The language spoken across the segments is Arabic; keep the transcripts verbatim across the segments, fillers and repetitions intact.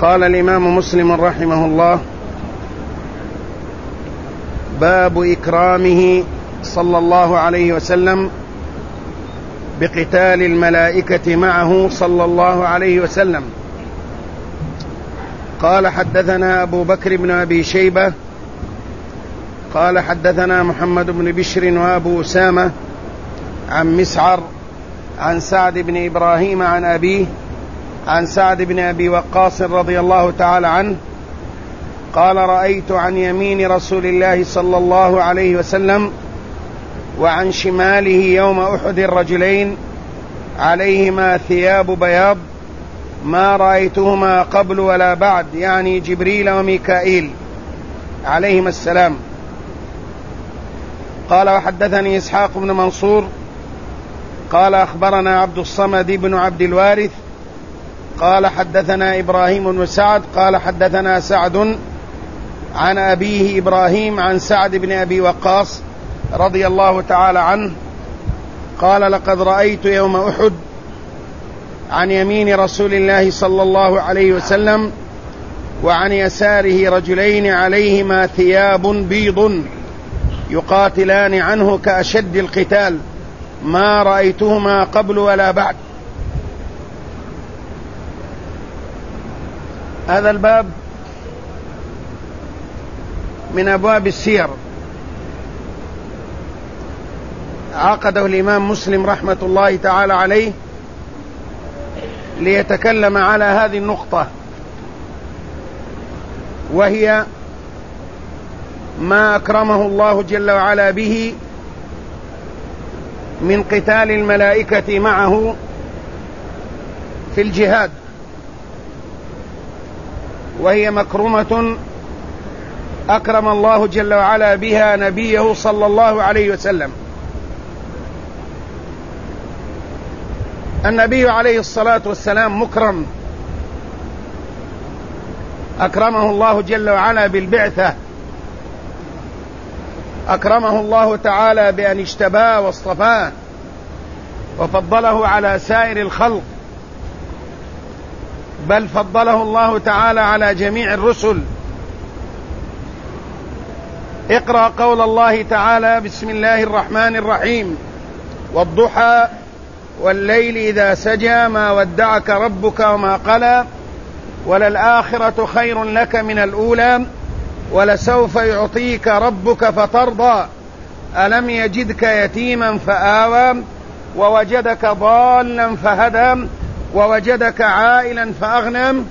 قال الإمام مسلم رحمه الله: باب إكرامه صلى الله عليه وسلم بقتال الملائكة معه صلى الله عليه وسلم. قال: حدثنا أبو بكر بن أبي شيبة قال: حدثنا محمد بن بشر وأبو أسامة عن مسعر عن سعد بن إبراهيم عن أبيه عن سعد بن أبي وقاص رضي الله تعالى عنه قال: رأيت عن يمين رسول الله صلى الله عليه وسلم وعن شماله يوم أحد رجلين عليهما ثياب بياض ما رأيتهما قبل ولا بعد، يعني جبريل وميكائيل عليهما السلام. قال: وحدثني إسحاق بن منصور قال: أخبرنا عبد الصمد بن عبد الوارث قال: حدثنا إبراهيم بن سعد قال: حدثنا سعد عن أبيه إبراهيم عن سعد بن أبي وقاص رضي الله تعالى عنه قال: لقد رأيت يوم أحد عن يمين رسول الله صلى الله عليه وسلم وعن يساره رجلين عليهما ثياب بيض يقاتلان عنه كأشد القتال ما رأيتهما قبل ولا بعد. هذا الباب من أبواب السير، عقده الإمام مسلم رحمة الله تعالى عليه ليتكلم على هذه النقطة، وهي ما أكرمه الله جل وعلا به من قتال الملائكة معه في الجهاد، وهي مكرمة أكرم الله جل وعلا بها نبيه صلى الله عليه وسلم. النبي عليه الصلاة والسلام مكرم، أكرمه الله جل وعلا بالبعثة، أكرمه الله تعالى بأن اجتباه واصطفاه وفضله على سائر الخلق، بل فضله الله تعالى على جميع الرسل. اقرأ قول الله تعالى: بسم الله الرحمن الرحيم: والضحى والليل إذا سجى ما ودعك ربك وما قلى وللآخرة خير لك من الأولى ولسوف يعطيك ربك فترضى ألم يجدك يتيما فآوى ووجدك ضالا فهدى ووجدك عائلا فأغنى.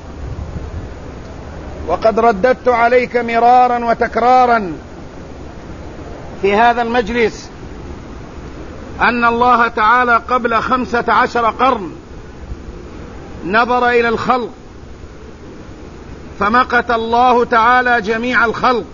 وقد رددت عليك مرارا وتكرارا في هذا المجلس أن الله تعالى قبل خمسة عشر قرن نظر إلى الخلق فمقت الله تعالى جميع الخلق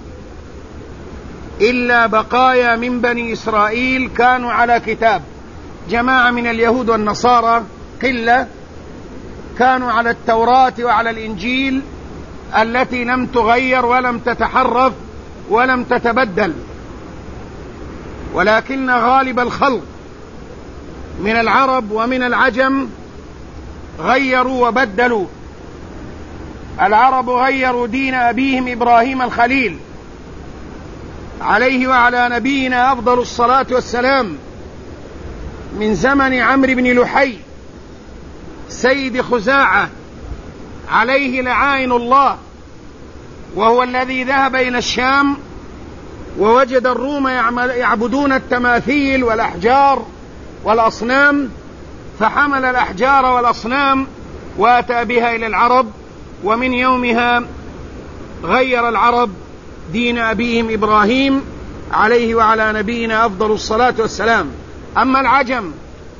إلا بقايا من بني إسرائيل كانوا على كتاب، جماعة من اليهود والنصارى قلة كانوا على التوراة وعلى الإنجيل التي لم تغير ولم تتحرف ولم تتبدل، ولكن غالب الخلق من العرب ومن العجم غيروا وبدلوا. العرب غيروا دين أبيهم إبراهيم الخليل عليه وعلى نبينا أفضل الصلاة والسلام من زمن عمرو بن لحي سيد خزاعة عليه لعائن الله، وهو الذي ذهب إلى الشام ووجد الروم يعبدون التماثيل والأحجار والأصنام، فحمل الأحجار والأصنام وأتى بها إلى العرب، ومن يومها غير العرب دين أبيهم إبراهيم عليه وعلى نبينا أفضل الصلاة والسلام. أما العجم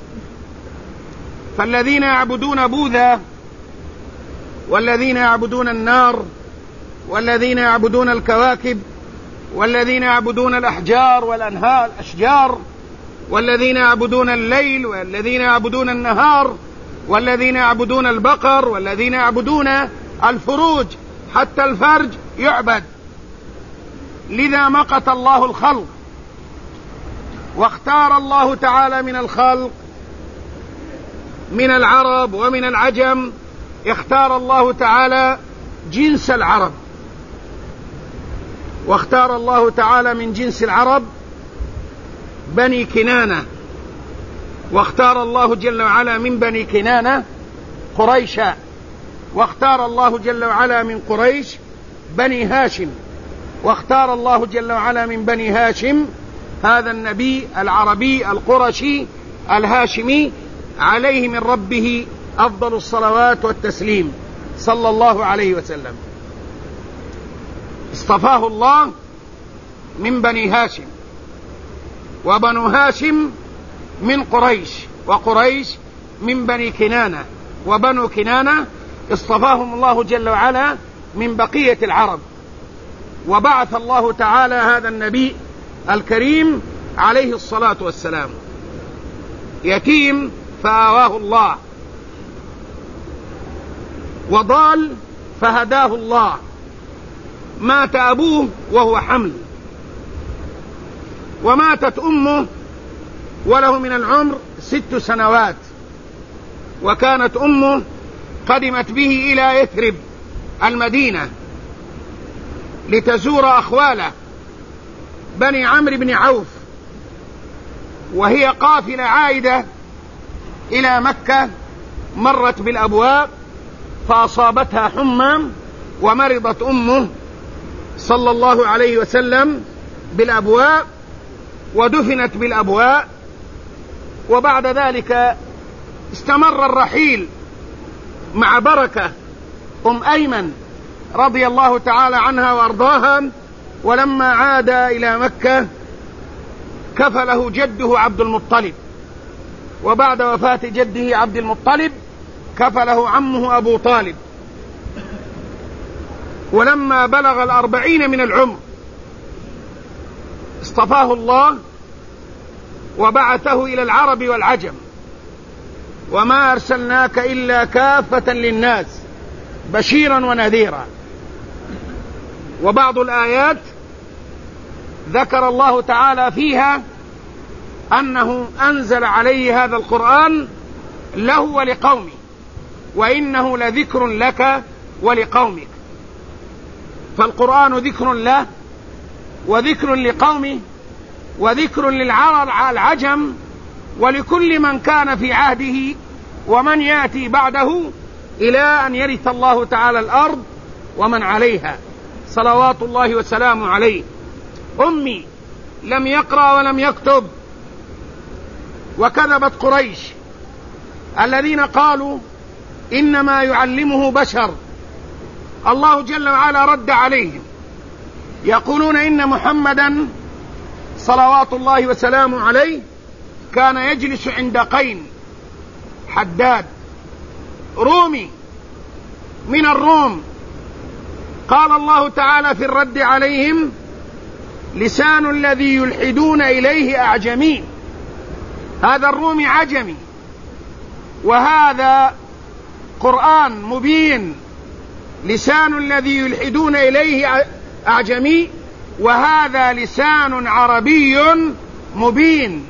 فالذين يعبدون بوذا والذين يعبدون النار والذين يعبدون الكواكب والذين يعبدون الأحجار والأنهار الأشجار والذين يعبدون الليل والذين يعبدون النهار والذين يعبدون البقر والذين يعبدون الفروج، حتى الفرج يعبد. لذا مقت الله الخلق واختار الله تعالى من الخلق من العرب ومن العجم اختار الله تعالى جنس العرب، واختار الله تعالى من جنس العرب بني كنانة، واختار الله جل وعلا من بني كنانة قريشا، واختار الله جل وعلا من قريش بني هاشم، واختار الله جل وعلا من بني هاشم هذا النبي العربي القرشي الهاشمي عليه من ربه أفضل الصلوات والتسليم صلى الله عليه وسلم. اصطفاه الله من بني هاشم، وبنو هاشم من قريش، وقريش من بني كنانة، وبنو كنانة اصطفاهم الله جل وعلا من بقية العرب. وبعث الله تعالى هذا النبي الكريم عليه الصلاة والسلام يتيم فآواه الله، وضال فهداه الله، مات أبوه وهو حمل، وماتت أمه وله من العمر ست سنوات، وكانت أمه قدمت به إلى يثرب المدينة لتزور أخواله بني عمرو بن عوف، وهي قافلة عائدة إلى مكة مرت بالأبواب فأصابتها حمى، ومرضت أمه صلى الله عليه وسلم بالأبواء، ودفنت بالأبواء. وبعد ذلك استمر الرحيل مع بركة أم أيمن رضي الله تعالى عنها وأرضاها، ولما عاد إلى مكة كفله جده عبد المطلب، وبعد وفاة جده عبد المطلب كفله عمه أبو طالب. ولما بلغ الأربعين من العمر اصطفاه الله وبعثه إلى العرب والعجم، وما أرسلناك إلا كافة للناس بشيرا ونذيرا. وبعض الآيات ذكر الله تعالى فيها أنه أنزل عليه هذا القرآن له ولقومه، وإنه لذكر لك ولقومك. فالقرآن ذكر له وذكر لقومه وذكر للعرب العجم ولكل من كان في عهده ومن يأتي بعده إلى أن يرث الله تعالى الأرض ومن عليها صلوات الله وسلامه عليه. أمي لم يقرأ ولم يكتب، وكذبت قريش الذين قالوا إنما يعلمه بشر. الله جل وعلا رد عليهم يقولون إن محمدا صلوات الله وسلامه عليه كان يجلس عند قين حداد رومي من الروم. قال الله تعالى في الرد عليهم: لسان الذي يلحدون إليه أعجمي. هذا الرومي عجمي، وهذا قرآن مبين. لسان الذي يلحدون إليه أعجمي، وهذا لسان عربي مبين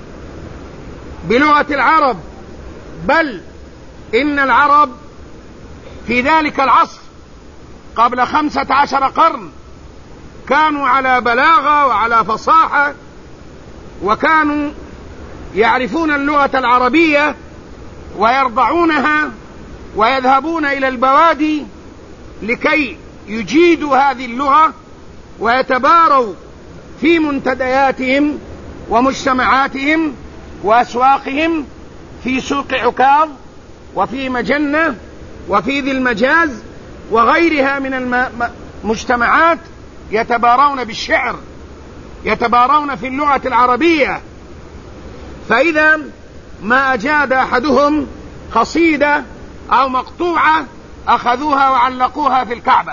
بلغة العرب. بل إن العرب في ذلك العصر قبل خمسة عشر قرن كانوا على بلاغة وعلى فصاحة، وكانوا يعرفون اللغة العربية ويرضعونها ويذهبون إلى البوادي لكي يجيدوا هذه اللغة ويتباروا في منتدياتهم ومجتمعاتهم وأسواقهم، في سوق عكاظ وفي مجنة وفي ذي المجاز وغيرها من المجتمعات، يتبارون بالشعر، يتبارون في اللغة العربية. فإذا ما أجاد أحدهم قصيدة أو مقطوعة أخذوها وعلقوها في الكعبة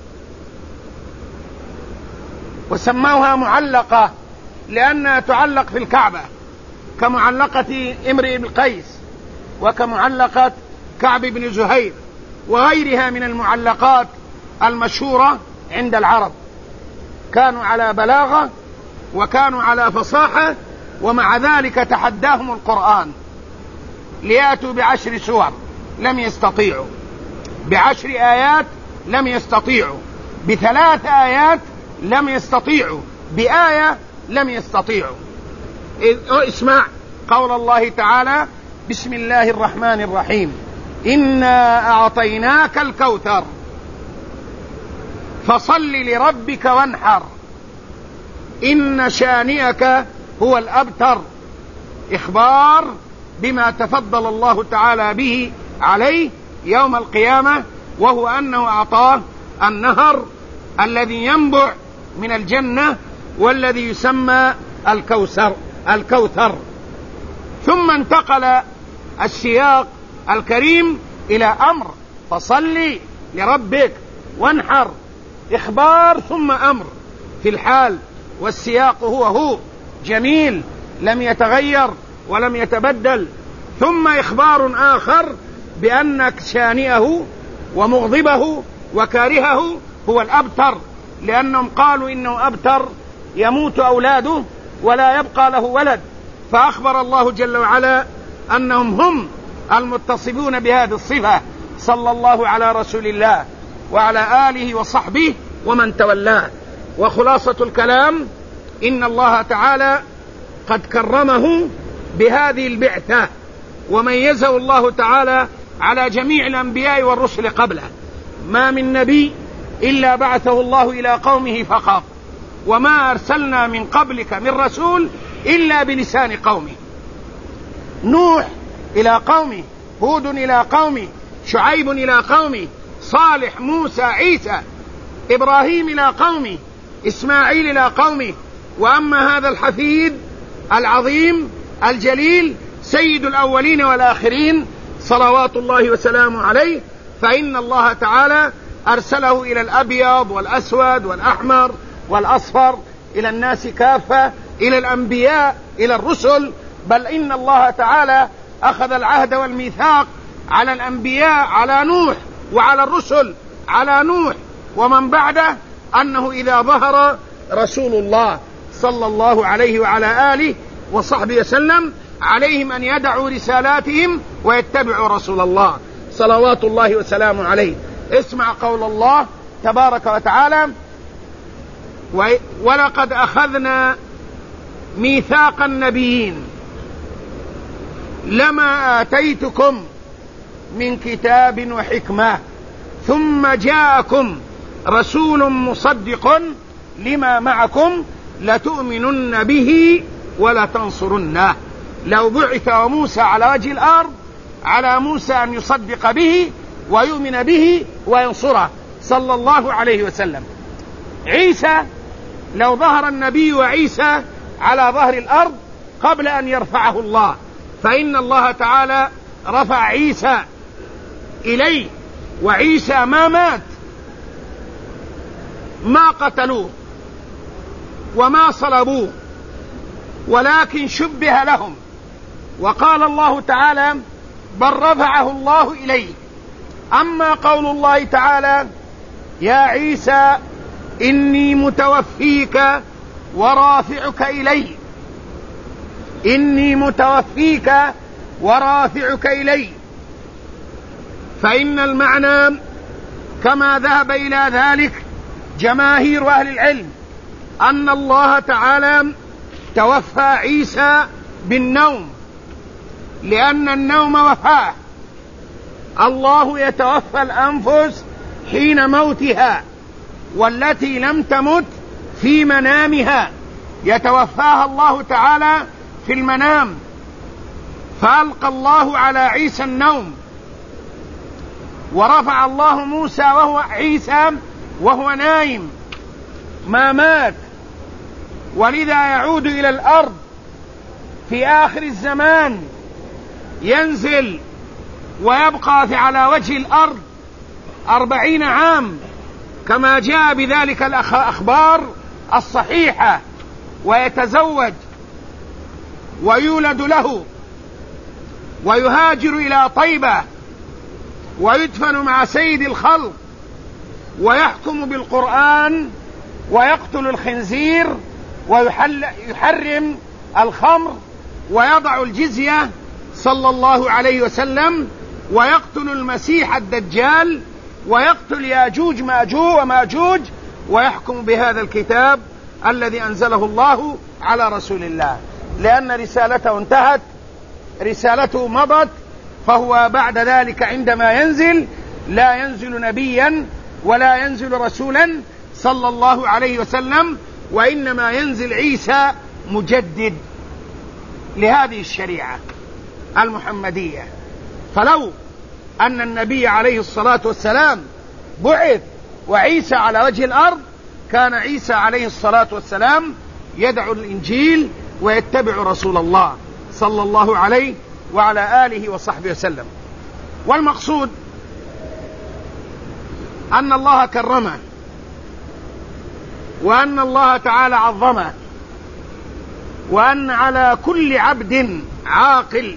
وسموها معلقة، لأنها تعلق في الكعبة كمعلقة امرئ بن قيس وكمعلقة كعب بن زهير وغيرها من المعلقات المشهورة عند العرب. كانوا على بلاغة وكانوا على فصاحة، ومع ذلك تحداهم القرآن ليأتوا بعشر سور، لم يستطيعوا. بعشر آيات لم يستطيعوا، بثلاث آيات لم يستطيعوا، بآية لم يستطيعوا. اسمع قول الله تعالى: بسم الله الرحمن الرحيم، إنا أعطيناك الكوثر فصل لربك وانحر إن شانئك هو الأبتر. إخبار بما تفضل الله تعالى به عليه يوم القيامة، وهو أنه أعطاه النهر الذي ينبع من الجنة والذي يسمى الكوثر الكوثر ثم انتقل السياق الكريم إلى أمر: فصل لربك وانحر. إخبار ثم أمر في الحال، والسياق هو هو جميل لم يتغير ولم يتبدل. ثم إخبار آخر بأن شانئه ومغضبه وكارهه هو الأبتر، لأنهم قالوا إنه أبتر يموت أولاده ولا يبقى له ولد، فأخبر الله جل وعلا أنهم هم المتصفون بهذه الصفة، صلى الله على رسول الله وعلى آله وصحبه ومن تولاه. وخلاصة الكلام: إن الله تعالى قد كرمه بهذه البعثة، وميزه الله تعالى على جميع الأنبياء والرسل قبله. ما من نبي إلا بعثه الله إلى قومه فقط، وما أرسلنا من قبلك من رسول إلا بلسان قومه. نوح إلى قومه، هود إلى قومه، شعيب إلى قومه، صالح، موسى، عيسى، إبراهيم إلى قومه، إسماعيل إلى قومه. وأما هذا الحفيد العظيم الجليل سيد الأولين والآخرين صلوات الله وسلامه عليه، فإن الله تعالى أرسله إلى الأبيض والأسود والأحمر والأصفر، إلى الناس كافة، إلى الأنبياء، إلى الرسل. بل إن الله تعالى أخذ العهد والميثاق على الأنبياء، على نوح، وعلى الرسل على نوح ومن بعده، أنه إذا ظهر رسول الله صلى الله عليه وعلى آله وصحبه وسلم عليهم أن يدعوا رسالاتهم ويتبعوا رسول الله صلوات الله وسلامه عليه. اسمع قول الله تبارك وتعالى: ولقد أخذنا ميثاق النبيين لما آتيتكم من كتاب وحكمة ثم جاءكم رسول مصدق لما معكم لتؤمنن به ولتنصرنه. لو بعث موسى على وجه الأرض على موسى أن يصدق به ويؤمن به وينصره صلى الله عليه وسلم. عيسى لو ظهر النبي وعيسى على ظهر الأرض قبل أن يرفعه الله، فإن الله تعالى رفع عيسى إليه، وعيسى ما مات، ما قتلوه وما صلبوه، ولكن شبه لهم. وقال الله تعالى: بل رفعه الله إليه. أما قول الله تعالى: يا عيسى إني متوفيك ورافعك إلي، إني متوفيك ورافعك إلي، فإن المعنى كما ذهب إلى ذلك جماهير أهل العلم أن الله تعالى توفى عيسى بالنوم، لأن النوم وفاة. الله يتوفى الأنفس حين موتها، والتي لم تمت في منامها يتوفاها الله تعالى في المنام، فألقى الله على عيسى النوم، ورفع الله موسى وهو عيسى وهو نايم ما مات. ولذا يعود إلى الأرض في آخر الزمان، ينزل ويبقى في على وجه الأرض أربعين عام كما جاء بذلك الأخبار الصحيحة، ويتزوج ويولد له ويهاجر إلى طيبة ويدفن مع سيد الخلق، ويحكم بالقرآن ويقتل الخنزير ويحرم الخمر ويضع الجزية صلى الله عليه وسلم، ويقتل المسيح الدجال ويقتل ياجوج ماجوج وماجوج ويحكم بهذا الكتاب الذي أنزله الله على رسول الله، لأن رسالته انتهت، رسالته مضت، فهو بعد ذلك عندما ينزل لا ينزل نبيا ولا ينزل رسولا صلى الله عليه وسلم، وإنما ينزل عيسى مجدد لهذه الشريعة المحمدية. فلو أن النبي عليه الصلاة والسلام بعث وعيسى على وجه الأرض كان عيسى عليه الصلاة والسلام يدعو الإنجيل ويتبع رسول الله صلى الله عليه وعلى آله وصحبه وسلم. والمقصود أن الله كرمه، وأن الله تعالى عظمه، وأن على كل عبد عاقل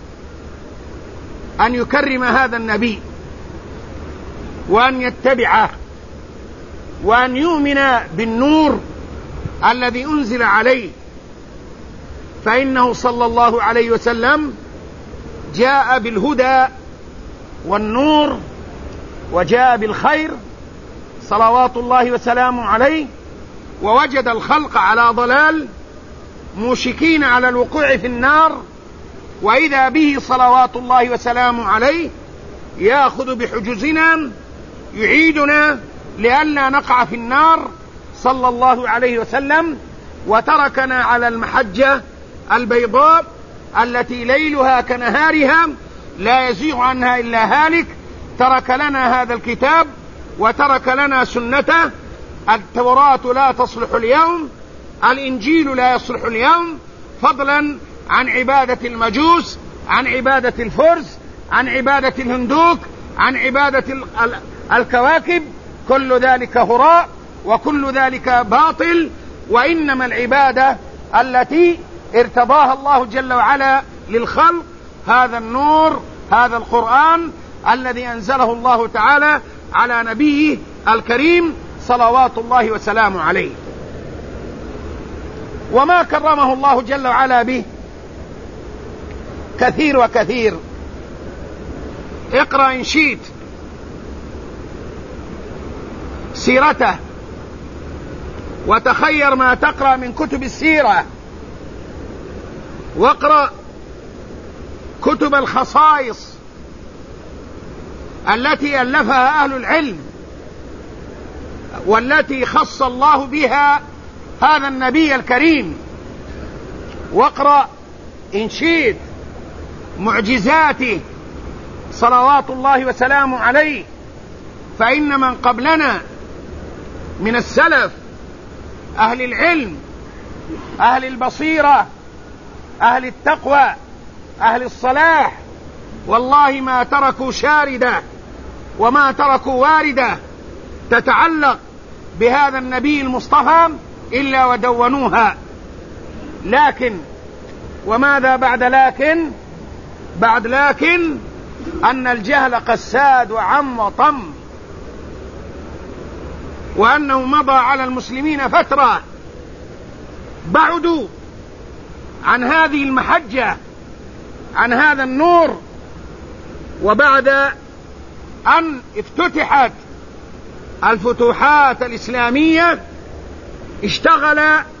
أن يكرم هذا النبي وأن يتبعه وأن يؤمن بالنور الذي أنزل عليه، فإنه صلى الله عليه وسلم جاء بالهدى والنور وجاء بالخير صلوات الله وسلامه عليه، ووجد الخلق على ضلال موشكين على الوقوع في النار، وإذا به صلوات الله وسلامه عليه يأخذ بحجزنا يعيدنا لئلا نقع في النار صلى الله عليه وسلم، وتركنا على المحجة البيضاء التي ليلها كنهارها لا يزيغ عنها إلا هالك. ترك لنا هذا الكتاب وترك لنا سنته. التوراة لا تصلح اليوم، الإنجيل لا يصلح اليوم، فضلا عن عبادة المجوس، عن عبادة الفرس، عن عبادة الهندوك، عن عبادة الكواكب. كل ذلك هراء وكل ذلك باطل، وإنما العبادة التي ارتضاها الله جل وعلا للخلق هذا النور، هذا القرآن الذي أنزله الله تعالى على نبيه الكريم صلوات الله وسلامه عليه. وما كرمه الله جل وعلا به كثير وكثير. اقرأ إن شئت سيرته وتخير ما تقرأ من كتب السيرة، واقرأ كتب الخصائص التي ألفها أهل العلم والتي خص الله بها هذا النبي الكريم، واقرأ إن شئت معجزاته صلوات الله وسلامه عليه، فإن من قبلنا من السلف أهل العلم أهل البصيرة أهل التقوى أهل الصلاح والله ما تركوا شاردة وما تركوا واردة تتعلق بهذا النبي المصطفى إلا ودونوها. لكن وماذا بعد لكن؟ بعد لكن أن الجهل قساد وعم وطم، وأنه مضى على المسلمين فترة بعدوا عن هذه المحجة، عن هذا النور. وبعد أن افتتحت الفتوحات الإسلامية اشتغل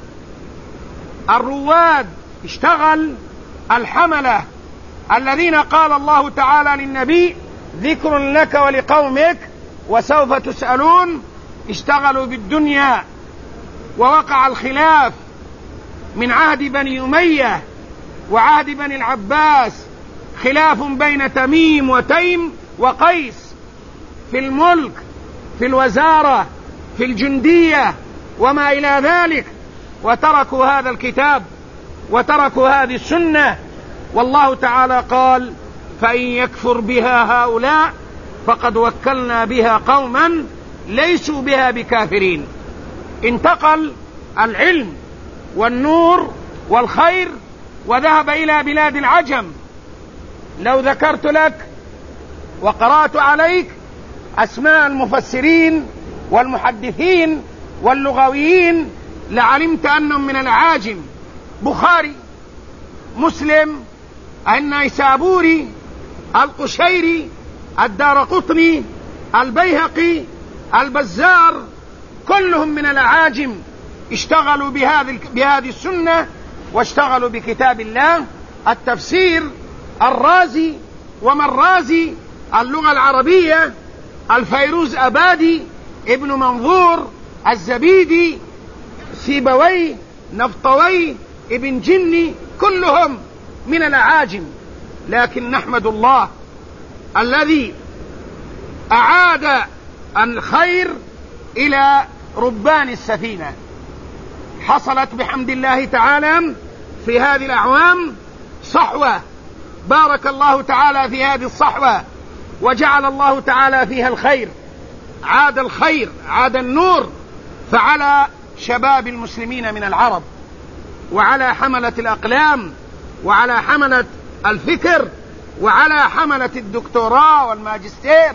الرواد، اشتغل الحملة الذين قال الله تعالى للنبي ذكر لك ولقومك وسوف تسألون، اشتغلوا بالدنيا. ووقع الخلاف من عهد بني أمية وعهد بني العباس، خلاف بين تميم وتيم وقيس في الملك، في الوزارة، في الجندية وما إلى ذلك، وتركوا هذا الكتاب وتركوا هذه السنة. والله تعالى قال فإن يكفر بها هؤلاء فقد وكلنا بها قوما ليسوا بها بكافرين. انتقل العلم والنور والخير وذهب إلى بلاد العجم. لو ذكرت لك وقرأت عليك أسماء المفسرين والمحدثين واللغويين لعلمت أنهم من العاجم: بخاري، مسلم، النيسابوري، القشيري، الدارقطني، البيهقي، البزار، كلهم من الأعاجم اشتغلوا بهذه بهذه السنة واشتغلوا بكتاب الله. التفسير الرازي، ومن رازي اللغة العربية، الفيروز أبادي، ابن منظور، الزبيدي، سيبوي، نفطوي، ابن جني، كلهم من الأعاجم. لكن نحمد الله الذي أعاد الخير إلى ربان السفينة. حصلت بحمد الله تعالى في هذه الأعوام صحوة، بارك الله تعالى في هذه الصحوة وجعل الله تعالى فيها الخير. عاد الخير، عاد النور. فعلى شباب المسلمين من العرب، وعلى حملة الأقلام، وعلى حملة الفكر، وعلى حملة الدكتوراه والماجستير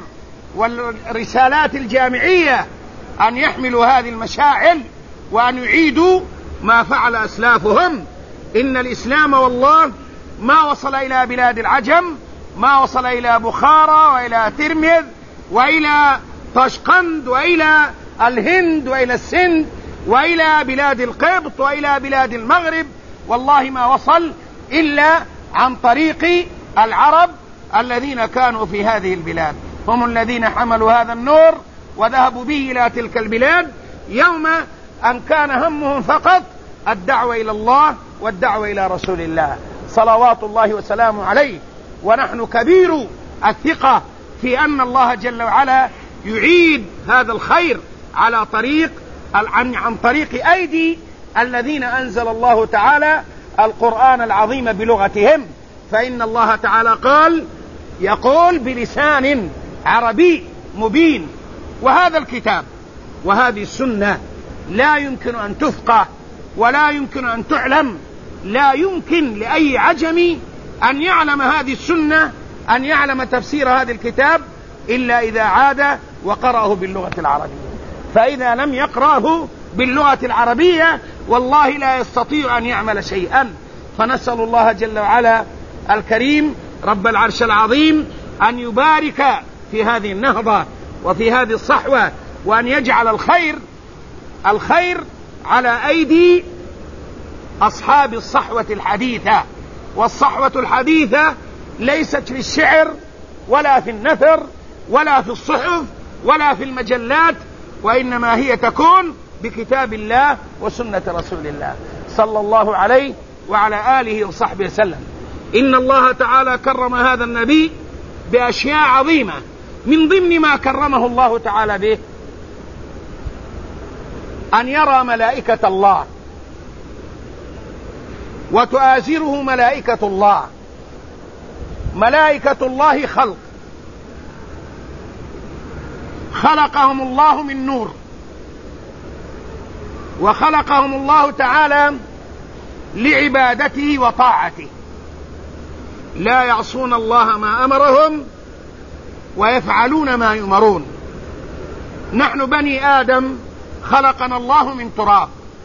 والرسالات الجامعية أن يحملوا هذه المشاعل وأن يعيدوا ما فعل أسلافهم. إن الإسلام والله ما وصل إلى بلاد العجم، ما وصل إلى بخارى وإلى ترمذ وإلى طشقند وإلى الهند وإلى السند وإلى بلاد القبط وإلى بلاد المغرب، والله ما وصل إلا عن طريق العرب الذين كانوا في هذه البلاد. هم الذين حملوا هذا النور وذهبوا به إلى تلك البلاد يوم أن كان همهم فقط الدعوة إلى الله والدعوة إلى رسول الله صلوات الله وسلامه عليه. ونحن كبير الثقة في أن الله جل وعلا يعيد هذا الخير على طريق عن طريق أيدي الذين أنزل الله تعالى القرآن العظيم بلغتهم. فإن الله تعالى قال يقول بلسان عربي مبين. وهذا الكتاب وهذه السنة لا يمكن أن تفقه ولا يمكن أن تعلم. لا يمكن لأي عجمي أن يعلم هذه السنة، أن يعلم تفسير هذا الكتاب، إلا إذا عاد وقرأه باللغة العربية. فإذا لم يقرأه باللغة العربية والله لا يستطيع أن يعمل شيئا. فنسأل الله جل وعلا الكريم رب العرش العظيم أن يبارك في هذه النهضة وفي هذه الصحوة، وأن يجعل الخير الخير على أيدي أصحاب الصحوة الحديثة. والصحوة الحديثة ليست في الشعر ولا في النثر ولا في الصحف ولا في المجلات، وإنما هي تكون بكتاب الله وسنة رسول الله صلى الله عليه وعلى آله وصحبه وسلم. إن الله تعالى كرم هذا النبي بأشياء عظيمة، من ضمن ما كرمه الله تعالى به أن يرى ملائكة الله وتؤازره ملائكة الله. ملائكة الله خلق خلقهم الله من نور، وخلقهم الله تعالى لعبادته وطاعته، لا يعصون الله ما أمرهم ويفعلون ما يؤمرون. نحن بني آدم خلقنا الله من تراب،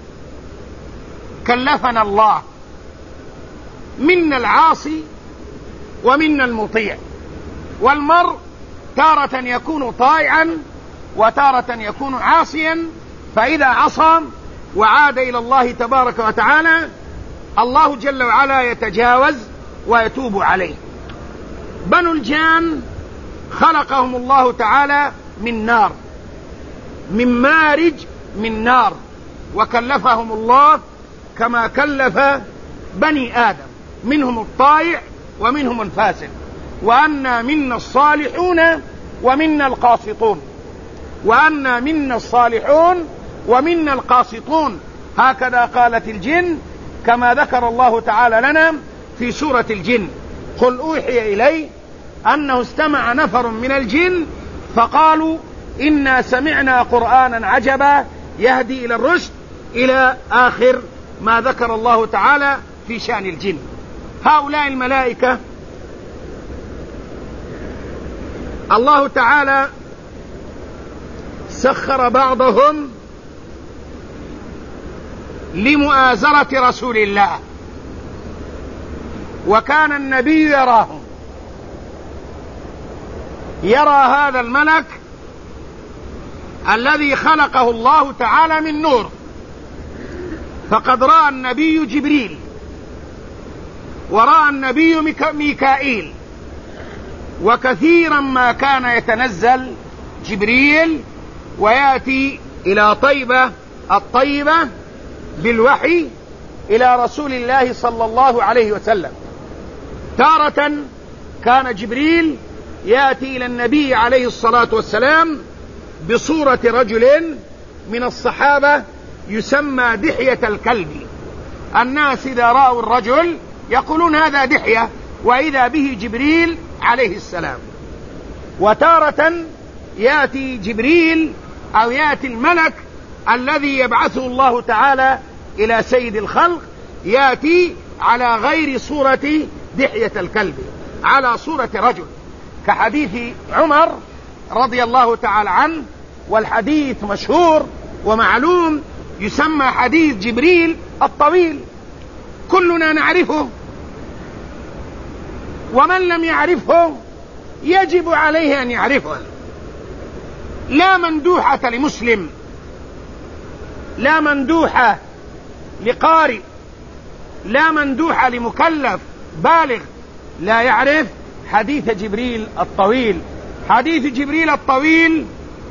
كلفنا الله، منا العاصي ومنا المطيع. والمرء تارة يكون طائعا وتارة يكون عاصيا. فإذا عصى وعاد إلى الله تبارك وتعالى الله جل وعلا يتجاوز ويتوب عليه. بنو الجان خلقهم الله تعالى من نار، من مارج من نار، وكلفهم الله كما كلف بني آدم، منهم الطائع ومنهم الفاسق. وأنا منا الصالحون ومنا القاسطون، وأنا منا الصالحون ومنا القاسطون، هكذا قالت الجن كما ذكر الله تعالى لنا في سورة الجن. قل أوحي إلي أنه استمع نفر من الجن فقالوا إنا سمعنا قرآنا عجبا يهدي إلى الرشد، إلى آخر ما ذكر الله تعالى في شأن الجن. هؤلاء الملائكة الله تعالى سخر بعضهم لمؤازرة رسول الله، وكان النبي يراهم، يرى هذا الملك الذي خلقه الله تعالى من نور، فقد رأى النبي جبريل، ورأى النبي ميكائيل، وكثيرا ما كان يتنزل جبريل ويأتي إلى طيبة الطيبة بالوحي إلى رسول الله صلى الله عليه وسلم. تارة كان جبريل يأتي إلى النبي عليه الصلاة والسلام بصورة رجل من الصحابة يسمى دحية الكلب. الناس إذا رأوا الرجل يقولون هذا دحية، وإذا به جبريل عليه السلام. وتارة يأتي جبريل أو يأتي الملك الذي يبعثه الله تعالى إلى سيد الخلق، يأتي على غير صورة دحية الكلب، على صورة رجل، كحديث عمر رضي الله تعالى عنه، والحديث مشهور ومعلوم يسمى حديث جبريل الطويل، كلنا نعرفه، ومن لم يعرفه يجب عليه أن يعرفه. لا مندوحة لمسلم، لا مندوحة لقارئ، لا مندوحة لمكلف بالغ لا يعرف حديث جبريل الطويل. حديث جبريل الطويل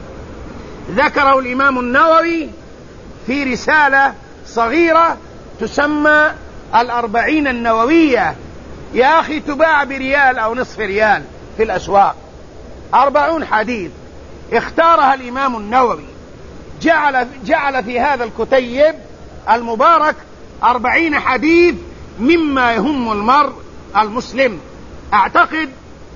ذكره الإمام النووي في رسالة صغيرة تسمى الأربعين النووية، يا أخي تباع بريال أو نصف ريال في الأسواق، أربعون حديث اختارها الإمام النووي، جعل, جعل في هذا الكتيب المبارك أربعين حديث مما يهم المرء المسلم. أعتقد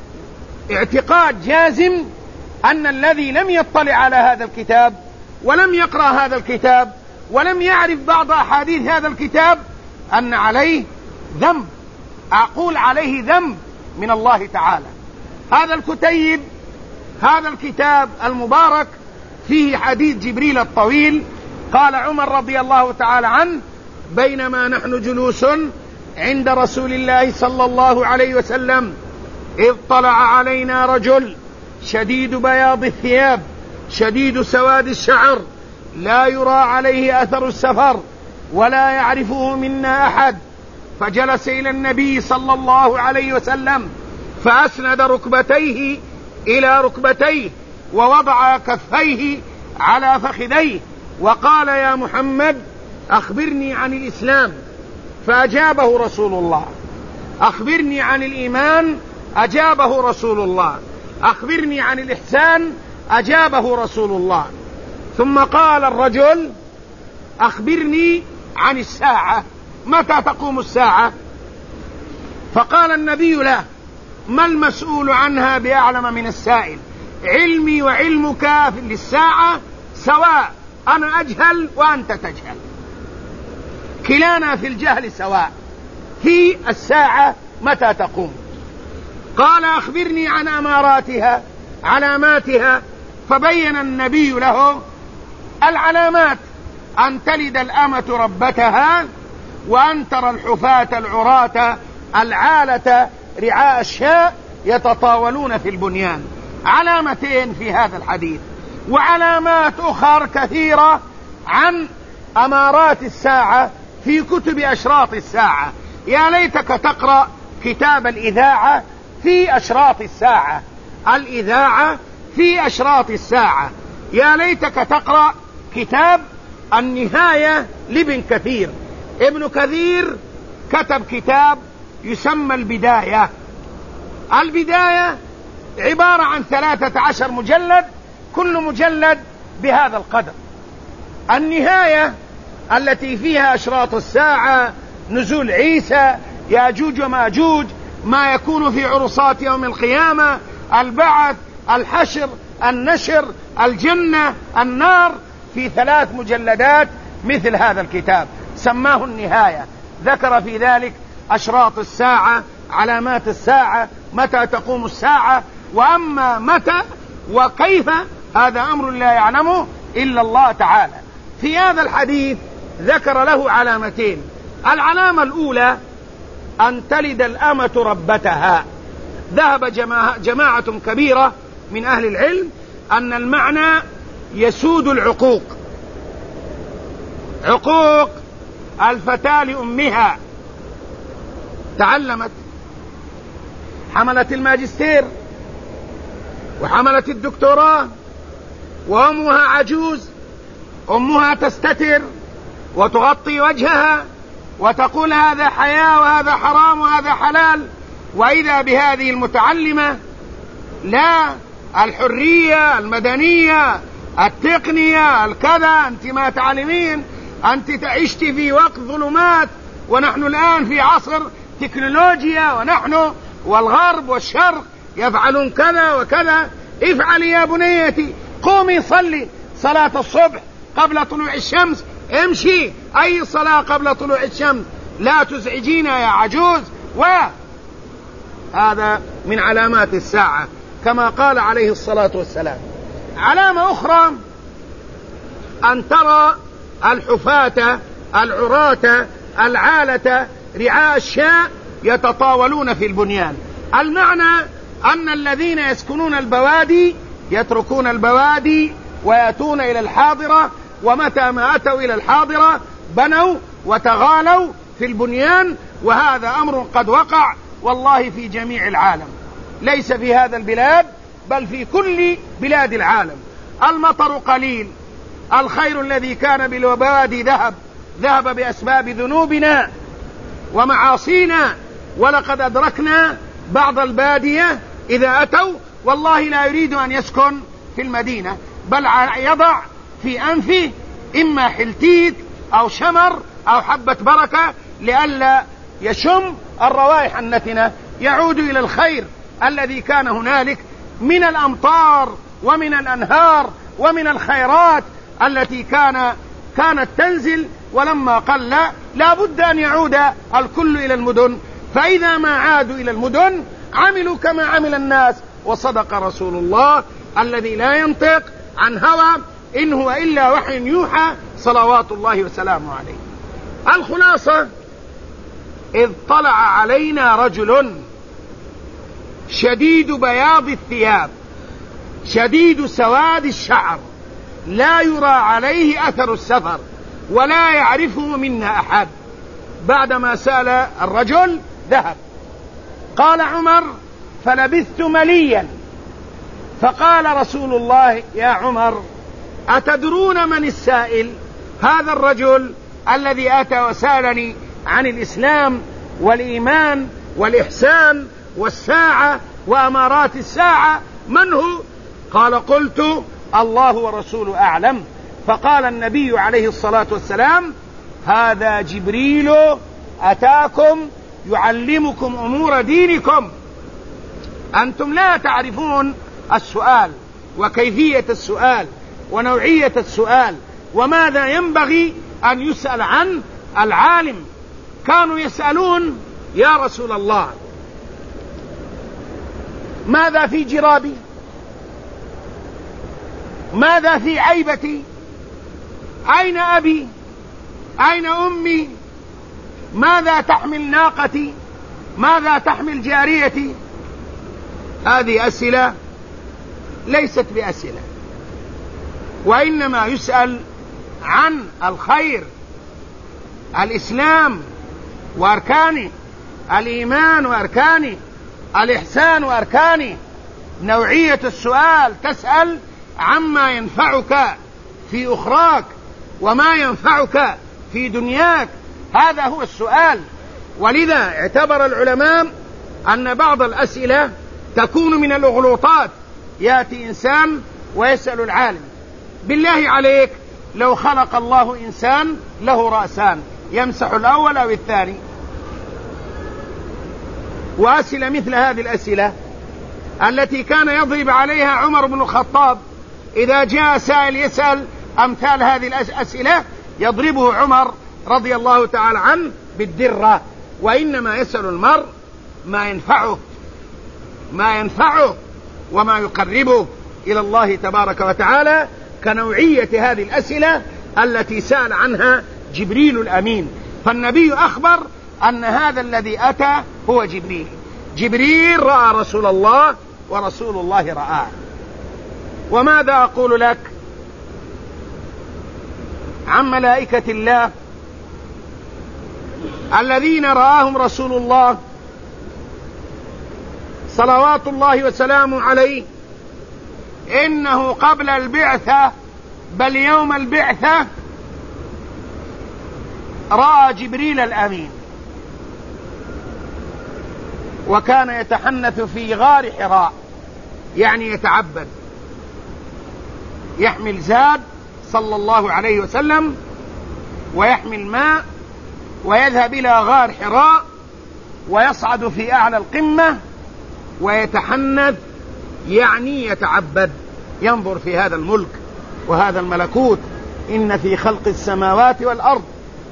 اعتقاد جازم أن الذي لم يطلع على هذا الكتاب ولم يقرأ هذا الكتاب ولم يعرف بعض أحاديث هذا الكتاب أن عليه ذنب، أقول عليه ذنب من الله تعالى. هذا الكتيب، هذا الكتاب المبارك فيه حديث جبريل الطويل. قال عمر رضي الله تعالى عنه: بينما نحن جلوس عند رسول الله صلى الله عليه وسلم إذ طلع علينا رجل شديد بياض الثياب شديد سواد الشعر لا يرى عليه أثر السفر ولا يعرفه منا أحد، فجلس إلى النبي صلى الله عليه وسلم فأسند ركبتيه إلى ركبتيه ووضع كفيه على فخذيه وقال: يا محمد أخبرني عن الإسلام، فأجابه رسول الله. أخبرني عن الإيمان، أجابه رسول الله. أخبرني عن الإحسان، أجابه رسول الله. ثم قال الرجل: أخبرني عن الساعة، متى تقوم الساعة؟ فقال النبي له: ما المسؤول عنها بأعلم من السائل، علمي وعلمك للساعة سواء، أنا أجهل وأنت تجهل، كلانا في الجهل سواء، في الساعة متى تقوم. قال: أخبرني عن أماراتها، علاماتها. فبين النبي له العلامات: أن تلد الأمة ربتها، وأن ترى الحفاة العراة العالة رعاء الشاء يتطاولون في البنيان. علامتين في هذا الحديث، وعلامات أخرى كثيرة عن أمارات الساعة في كتب أشراط الساعة. يا ليتك تقرأ كتاب الإذاعة في أشراط الساعة، الإذاعة في أشراط الساعة. يا ليتك تقرأ كتاب النهاية لابن كثير. ابن كثير كتب كتاب يسمى البداية. البداية عبارة عن ثلاثة عشر مجلد، كل مجلد بهذا القدر. النهاية التي فيها أشراط الساعة، نزول عيسى، ياجوج وماجوج، ما يكون في عرصات يوم القيامة، البعث، الحشر، النشر، الجنة، النار، في ثلاث مجلدات مثل هذا الكتاب سماه النهاية. ذكر في ذلك أشراط الساعة، علامات الساعة، متى تقوم الساعة. وأما متى وكيف هذا أمر لا يعلمه إلا الله تعالى. في هذا الحديث ذكر له علامتين. العلامة الأولى أن تلد الأمة ربتها. ذهب جماعة, جماعة كبيرة من أهل العلم أن المعنى يسود العقوق، عقوق الفتاة لأمها، تعلمت، حملت الماجستير وحملت الدكتوراه وأمها عجوز، أمها تستتر وتغطي وجهها وتقول هذا حياة وهذا حرام وهذا حلال، وإذا بهذه المتعلمة لا، الحرية المدنية التقنية الكذا، أنت ما تعلمين، أنت عشت في وقت ظلمات، ونحن الآن في عصر تكنولوجيا، ونحن والغرب والشرق يفعلون كذا وكذا. افعلي يا بنيتي، قومي صلي صلاة الصبح قبل طلوع الشمس، امشي أي صلاة قبل طلوع الشمس، لا تزعجينا يا عجوز. وهذا من علامات الساعة كما قال عليه الصلاة والسلام. علامة أخرى أن ترى الحفاة العراة العالة رعاء الشاء يتطاولون في البنيان. المعنى أن الذين يسكنون البوادي يتركون البوادي ويأتون إلى الحاضرة، ومتى ما أتوا إلى الحاضرة بنوا وتغالوا في البنيان، وهذا أمر قد وقع والله في جميع العالم، ليس في هذا البلاد بل في كل بلاد العالم. المطر قليل، الخير الذي كان بالبوادي ذهب، ذهب بأسباب ذنوبنا ومعاصينا، ولقد أدركنا بعض البادية إذا أتوا والله لا يريد أن يسكن في المدينة، بل يضع في أنفه إما حلتيت أو شمر أو حبة بركة لئلا يشم الروائح النتنة، يعود إلى الخير الذي كان هنالك من الأمطار ومن الأنهار ومن الخيرات التي كان كانت تنزل، ولما قل لا بد أن يعود الكل إلى المدن، فإذا ما عادوا إلى المدن عملوا كما عمل الناس. وصدق رسول الله الذي لا ينطق عن هوى إن هو إلا وحي يوحى صلوات الله وسلامه عليه. الخلاصة: إذ طلع علينا رجل شديد بياض الثياب شديد سواد الشعر، لا يرى عليه أثر السفر ولا يعرفه منا أحد. بعدما سأل الرجل ذهب. قال عمر: فلبثت مليا، فقال رسول الله: يا عمر، أتدرون من السائل؟ هذا الرجل الذي أتى وسألني عن الإسلام والإيمان والإحسان والساعة وأمارات الساعة، من هو؟ قال: قلت: الله ورسوله أعلم. فقال النبي عليه الصلاة والسلام: هذا جبريل أتاكم يعلمكم أمور دينكم. أنتم لا تعرفون السؤال وكيفية السؤال ونوعية السؤال وماذا ينبغي أن يسأل عن العالم. كانوا يسألون: يا رسول الله، ماذا في جرابي؟ ماذا في عيبتي؟ أين أبي؟ أين أمي؟ ماذا تحمل ناقتي؟ ماذا تحمل جاريتي؟ هذه أسئلة ليست بأسئلة، وإنما يسأل عن الخير، الإسلام وأركانه، الإيمان وأركانه، الإحسان وأركانه. نوعية السؤال تسأل عما ينفعك في أخراك وما ينفعك في دنياك، هذا هو السؤال. ولذا اعتبر العلماء أن بعض الأسئلة تكون من الأغلوطات. يأتي إنسان ويسأل العالم: بالله عليك، لو خلق الله إنسان له رأسان يمسح الأول أو الثاني؟ وأسئلة مثل هذه الأسئلة التي كان يضرب عليها عمر بن الخطاب، إذا جاء سائل يسأل أمثال هذه الأسئلة يضربه عمر رضي الله تعالى عنه بالدرة. وإنما يسأل المرء ما ينفعه ما ينفعه وما يقربه إلى الله تبارك وتعالى، كنوعية هذه الأسئلة التي سأل عنها جبريل الأمين. فالنبي أخبر أن هذا الذي أتى هو جبريل. جبريل رأى رسول الله ورسول الله رآه. وماذا أقول لك؟ عن ملائكة الله الذين رآهم رسول الله صلوات الله وسلامه عليه إنه قبل البعثة بل يوم البعثة رأى جبريل الأمين، وكان يتحنث في غار حراء، يعني يتعبد، يحمل زاد صلى الله عليه وسلم ويحمل ماء ويذهب إلى غار حراء ويصعد في أعلى القمة ويتحنث، يعني يتعبد، ينظر في هذا الملك وهذا الملكوت. إن في خلق السماوات والأرض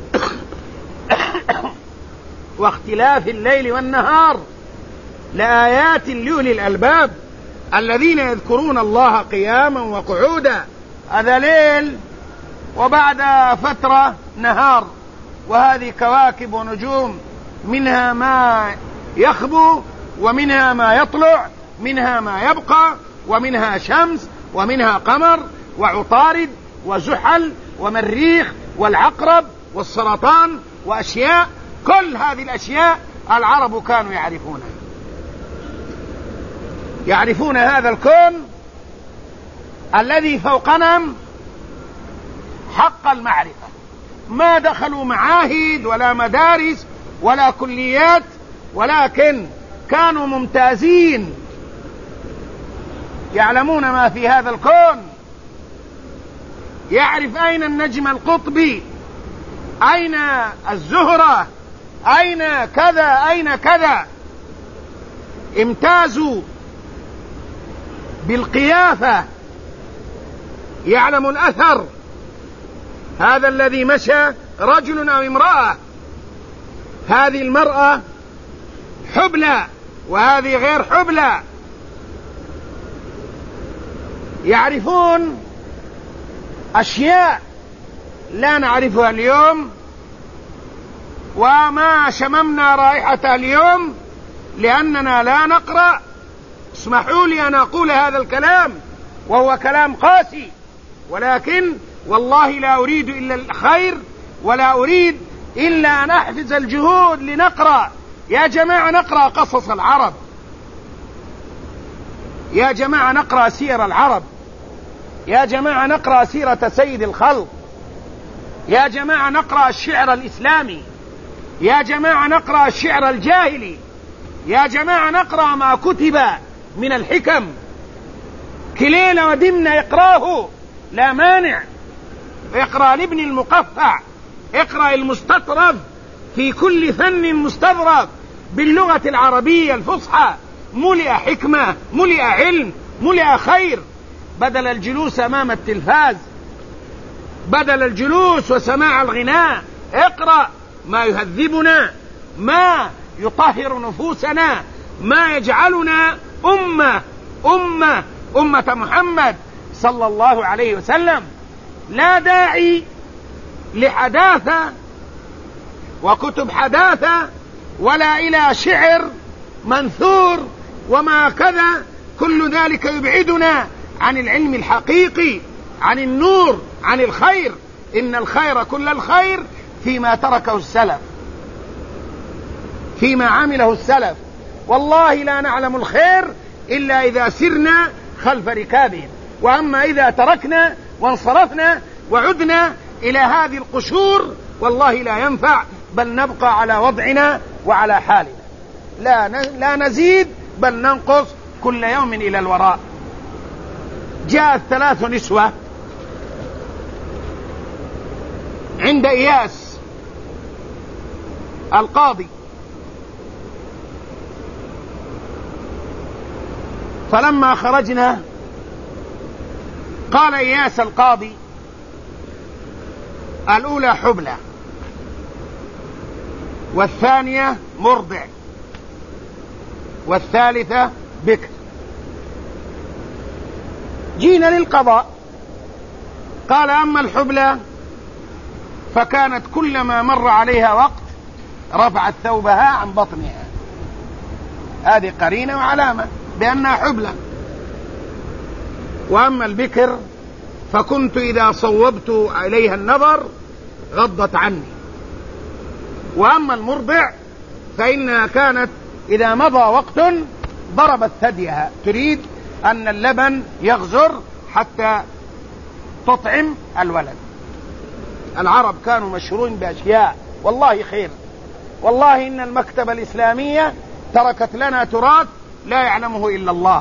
واختلاف الليل والنهار لآيات لأولي الألباب الذين يذكرون الله قياما وقعودا. هذا ليل وبعد فترة نهار، وهذه كواكب ونجوم، منها ما يخبو ومنها ما يطلع، منها ما يبقى ومنها شمس ومنها قمر وعطارد وزحل ومريخ والعقرب والسرطان وأشياء. كل هذه الأشياء العرب كانوا يعرفونها، يعرفون هذا الكون الذي فوقنا حق المعرفة. ما دخلوا معاهد ولا مدارس ولا كليات، ولكن كانوا ممتازين، يعلمون ما في هذا الكون. يعرف أين النجم القطبي، أين الزهرة، أين كذا أين كذا. امتازوا بالقيافة، يعلم الأثر، هذا الذي مشى رجل أو امرأة، هذه المرأة حبلى وهذه غير حبلى. يعرفون أشياء لا نعرفها اليوم وما شممنا رائحتها اليوم لأننا لا نقرأ. اسمحوا لي أن أقول هذا الكلام وهو كلام قاسي، ولكن والله لا أريد إلا الخير ولا أريد إلا أن أحفز الجهود لنقرأ. يا جماعة نقرأ قصص العرب، يا جماعة نقرأ سير العرب، يا جماعة نقرأ سيرة سيد الخلق، يا جماعة نقرأ الشعر الإسلامي، يا جماعة نقرأ الشعر الجاهلي، يا جماعة نقرأ ما كتب من الحكم. كلينا ودمنا اقراه لا مانع. اقرأ لابن المقفع، اقرأ المستطرف في كل فن مستظرف باللغة العربية الفصحى، ملئ حكمة، ملئ علم، ملئ خير، بدل الجلوس أمام التلفاز، بدل الجلوس وسماع الغناء. اقرأ ما يهذبنا، ما يطهر نفوسنا، ما يجعلنا أمة أمة أمة محمد صلى الله عليه وسلم. لا داعي لحداثة وكتب حداثة ولا إلى شعر منثور وما كذا، كل ذلك يبعدنا عن العلم الحقيقي، عن النور، عن الخير. إن الخير كل الخير فيما تركه السلف، فيما عمله السلف. والله لا نعلم الخير إلا إذا سرنا خلف ركابهم، وأما إذا تركنا وانصرفنا وعدنا إلى هذه القشور والله لا ينفع، بل نبقى على وضعنا وعلى حالنا، لا لا نزيد بل ننقص كل يوم إلى الوراء. جاءت ثلاث نسوة عند إياس القاضي، فلما خرجنا قال إياس القاضي: الأولى حبلى، والثانية مرضع، والثالثة بكر. جينا للقضاء، قال: أما الحبلى فكانت كلما مر عليها وقت رفعت ثوبها عن بطنها، هذه قرينة وعلامة بأنها حبلى. وأما البكر فكنت إذا صوبت إليها النظر غضت عني. وأما المرضع فإنها كانت إذا مضى وقت ضربت ثديها، تريد أن اللبن يغزر حتى تطعم الولد. العرب كانوا مشهورين بأشياء والله خير، والله إن المكتبة الإسلامية تركت لنا تراث لا يعلمه إلا الله.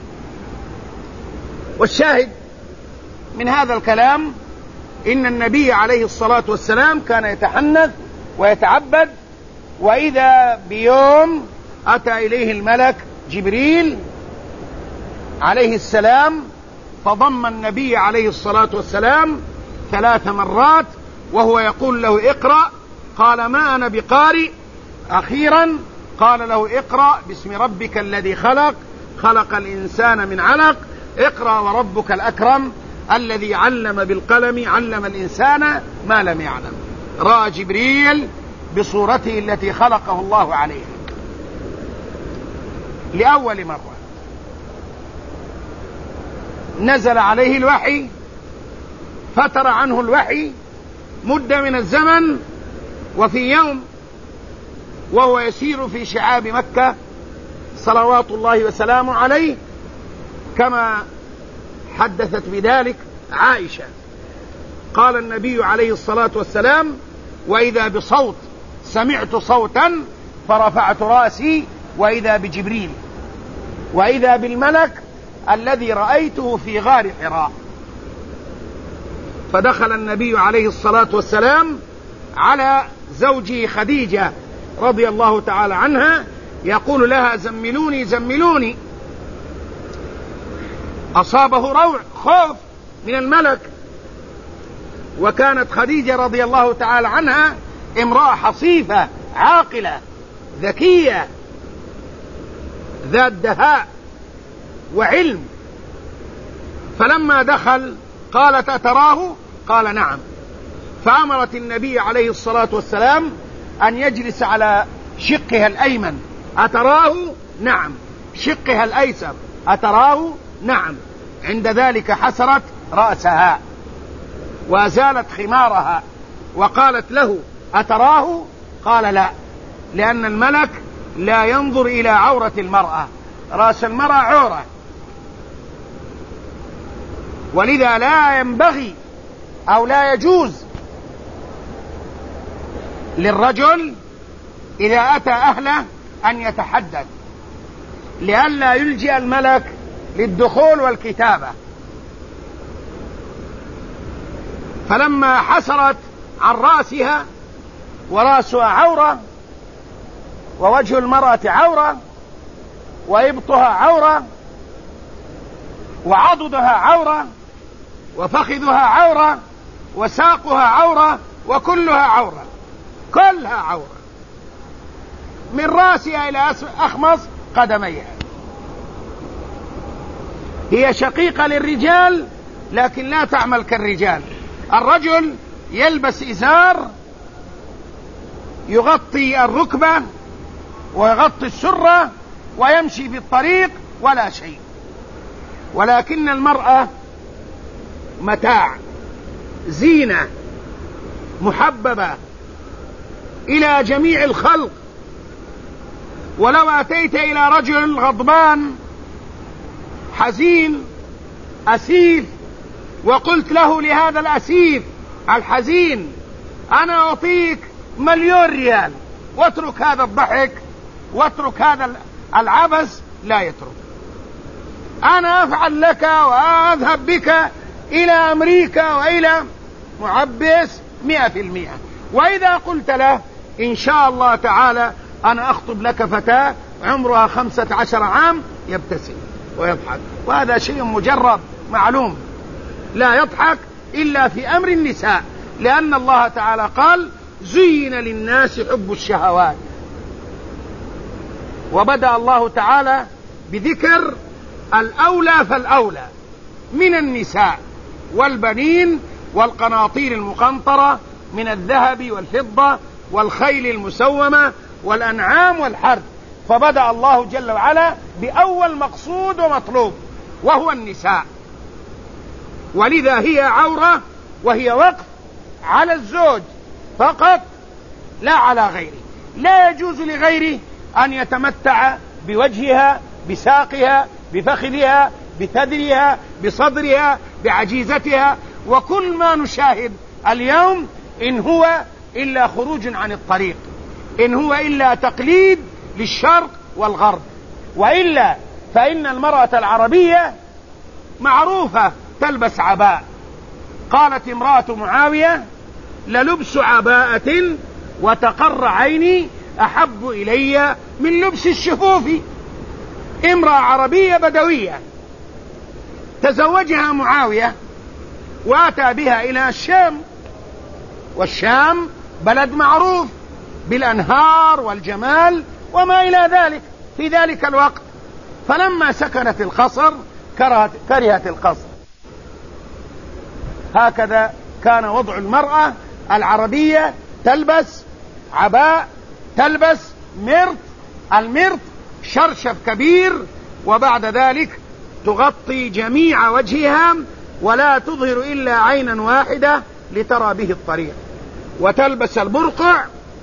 والشاهد من هذا الكلام إن النبي عليه الصلاة والسلام كان يتحنث ويتعبد، وإذا بيوم أتى إليه الملك جبريل عليه السلام فضم النبي عليه الصلاة والسلام ثلاث مرات وهو يقول له اقرأ، قال ما أنا بقارئ. أخيرا قال له اقرأ باسم ربك الذي خلق خلق الإنسان من علق اقرأ وربك الأكرم الذي علم بالقلم علم الإنسان ما لم يعلم. رأى جبريل بصورته التي خلقه الله عليها لأول مرة، نزل عليه الوحي، فتر عنه الوحي مدة من الزمن، وفي يوم وهو يسير في شعاب مكة صلوات الله وسلامه عليه كما حدثت بذلك عائشة، قال النبي عليه الصلاة والسلام وإذا بصوت سمعت صوتا فرفعت رأسي وإذا بجبريل وإذا بالملك الذي رأيته في غار حراء. فدخل النبي عليه الصلاة والسلام على زوجه خديجة رضي الله تعالى عنها يقول لها زملوني زملوني. أصابه روع خوف من الملك، وكانت خديجة رضي الله تعالى عنها امرأة حصيفة عاقلة ذكية ذات دهاء وعلم. فلما دخل قالت أتراه؟ قال نعم. فأمرت النبي عليه الصلاة والسلام أن يجلس على شقها الأيمن. أتراه؟ نعم. شقها الأيسر. أتراه؟ نعم. عند ذلك حسرت رأسها وأزالت خمارها وقالت له أتراه؟ قال لا، لأن الملك لا ينظر إلى عورة المرأة، رأس المرأة عورة، ولذا لا ينبغي أو لا يجوز للرجل إذا أتى أهله أن يتحدث لئلا يلجئ الملك للدخول والكتابة. فلما حسرت عن رأسها ورأسها عورة ووجه المرأة عورة وإبطها عورة وعضدها عورة وفخذها عورة وساقها عورة وكلها عورة، كلها عورة من رأسها إلى أخمص قدميها. هي شقيقة للرجال لكن لا تعمل كالرجال. الرجل يلبس إزار يغطي الركبة ويغطي السرة ويمشي في الطريق ولا شيء، ولكن المرأة متاع زينة محببة إلى جميع الخلق. ولو أتيت إلى رجل غضبان حزين أسيف وقلت له لهذا الأسيف الحزين أنا أعطيك مليون ريال واترك هذا الضحك واترك هذا العبث، لا يترك. أنا أفعل لك وأذهب بك إلى أمريكا وإلى معبس مئة في المئة. وإذا قلت له إن شاء الله تعالى أنا أخطب لك فتاة عمرها خمسة عشر عام يبتسم ويضحك، وهذا شيء مجرب معلوم، لا يضحك إلا في أمر النساء، لأن الله تعالى قال زين للناس حب الشهوات. وبدأ الله تعالى بذكر الأولى فالأولى من النساء والبنين والقناطير المقنطرة من الذهب والفضة والخيل المسومة والأنعام والحرث. فبدأ الله جل وعلا بأول مقصود ومطلوب وهو النساء. ولذا هي عورة، وهي وقف على الزوج فقط لا على غيره. لا يجوز لغيره أن يتمتع بوجهها، بساقها، بفخذها، بثدرها، بصدرها، بعجيزتها. وكل ما نشاهد اليوم إن هو إلا خروج عن الطريق، إن هو إلا تقليد للشرق والغرب. وإلا فإن المرأة العربية معروفة تلبس عباء. قالت امرأة معاوية: للبس عباءة وتقر عيني أحب إلي من لبس الشفوف. امرأة عربية بدوية تزوجها معاوية وأتى بها إلى الشام، والشام بلد معروف بالأنهار والجمال وما إلى ذلك في ذلك الوقت. فلما سكنت القصر كرهت, كرهت القصر. هكذا كان وضع المرأة العربية، تلبس عباء، تلبس مرط. المرط شرشف كبير، وبعد ذلك تغطي جميع وجهها ولا تظهر إلا عينا واحدة لترى به الطريق. وتلبس البرقع،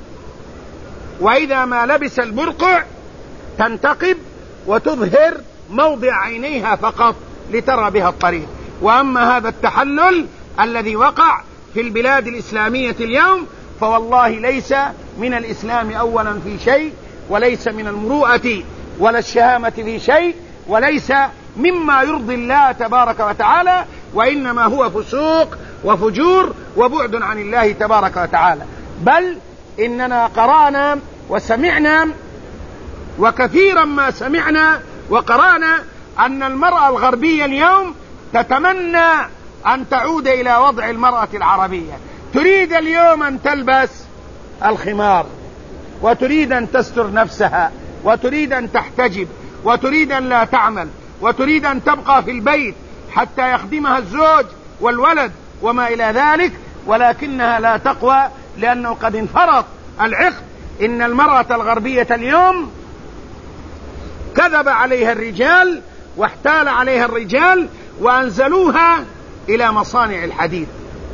وإذا ما لبس البرقع تنتقب وتظهر موضع عينيها فقط لترى بها الطريق. وأما هذا التحلل الذي وقع في البلاد الإسلامية اليوم فوالله ليس من الإسلام أولا في شيء، وليس من المروءة ولا الشهامة في شيء، وليس مما يرضي الله تبارك وتعالى، وإنما هو فسوق وفجور وبعد عن الله تبارك وتعالى. بل إننا قرأنا وسمعنا، وكثيرا ما سمعنا وقرأنا، أن المرأة الغربية اليوم تتمنى أن تعود إلى وضع المرأة العربية. تريد اليوم أن تلبس الخمار، وتريد أن تستر نفسها، وتريد أن تحتجب، وتريد أن لا تعمل، وتريد أن تبقى في البيت حتى يخدمها الزوج والولد وما إلى ذلك، ولكنها لا تقوى، لأنه قد انفرط العقد. إن المرأة الغربية اليوم كذب عليها الرجال واحتال عليها الرجال وأنزلوها إلى مصانع الحديد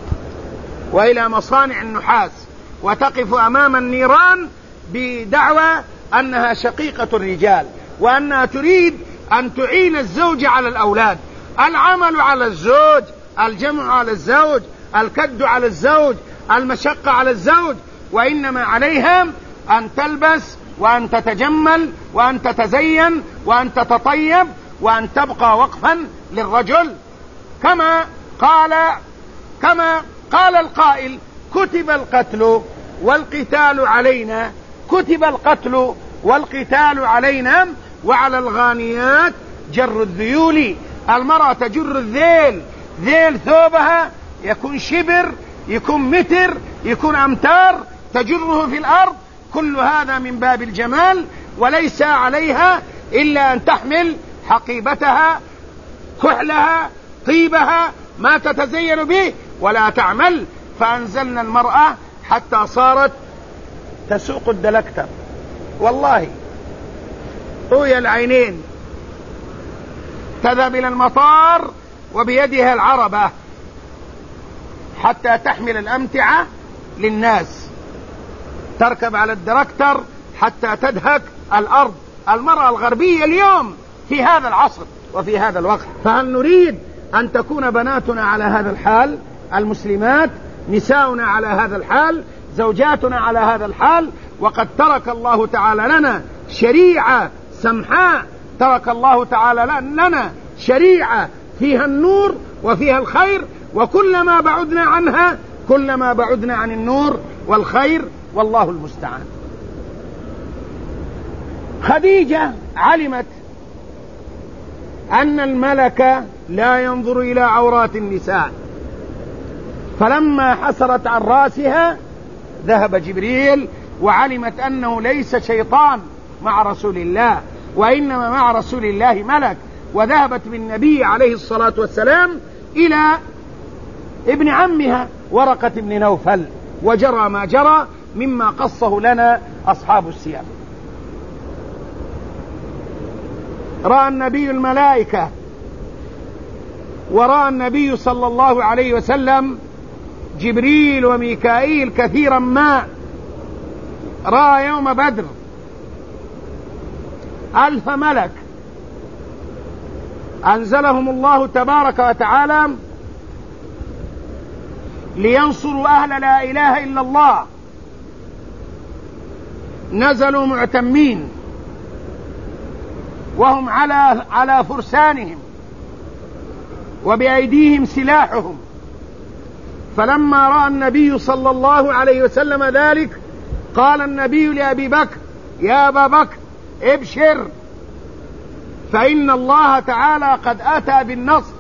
وإلى مصانع النحاس، وتقف أمام النيران بدعوى أنها شقيقة الرجال، وأنها تريد أن تعين الزوج على الأولاد. العمل على الزوج، الجمع على الزوج، الكد على الزوج، المشقة على الزوج، وإنما عليها أن تلبس وأن تتجمل وأن تتزين وأن تتطيب وأن تبقى وقفا للرجل. كما قال كما قال القائل: كتب القتل والقتال علينا، كتب القتل والقتال علينا، وعلى الغانيات جر الذيول. المرأة تجر الذيل، ذيل ثوبها يكون شبر، يكون متر، يكون أمتار، تجره في الأرض. كل هذا من باب الجمال، وليس عليها إلا أن تحمل حقيبتها، كحلها، طيبها، ما تتزين به، ولا تعمل. فأنزلنا المرأة حتى صارت تسوق الدلكتر، والله طوي العينين، تذهب إلى المطار وبيدها العربة حتى تحمل الأمتعة للناس، تركب على الدركتر حتى تدهك الأرض. المرأة الغربية اليوم في هذا العصر وفي هذا الوقت. فهل نريد أن تكون بناتنا على هذا الحال؟ المسلمات نساؤنا على هذا الحال، زوجاتنا على هذا الحال؟ وقد ترك الله تعالى لنا شريعة سمحاء، ترك الله تعالى لنا شريعة فيها النور وفيها الخير، وكلما بعدنا عنها كلما بعدنا عن النور والخير، والله المستعان. خديجة علمت أن الملك لا ينظر إلى عورات النساء، فلما حسرت عن رأسها ذهب جبريل، وعلمت أنه ليس شيطان مع رسول الله، وإنما مع رسول الله ملك. وذهبت بالنبي عليه الصلاة والسلام إلى ابن عمها ورقة بن نوفل، وجرى ما جرى مما قصه لنا أصحاب السير. رأى النبي الملائكة ورأى النبي صلى الله عليه وسلم جبريل وميكائيل كثيرا ما. رأى يوم بدر ألف ملك أنزلهم الله تبارك وتعالى لينصروا أهل لا إله إلا الله. نزلوا معتمين وهم على على فرسانهم وبأيديهم سلاحهم. فلما رأى النبي صلى الله عليه وسلم ذلك قال النبي لأبي بكر: يا أبا بكر ابشر، فإن الله تعالى قد أتى بالنصر.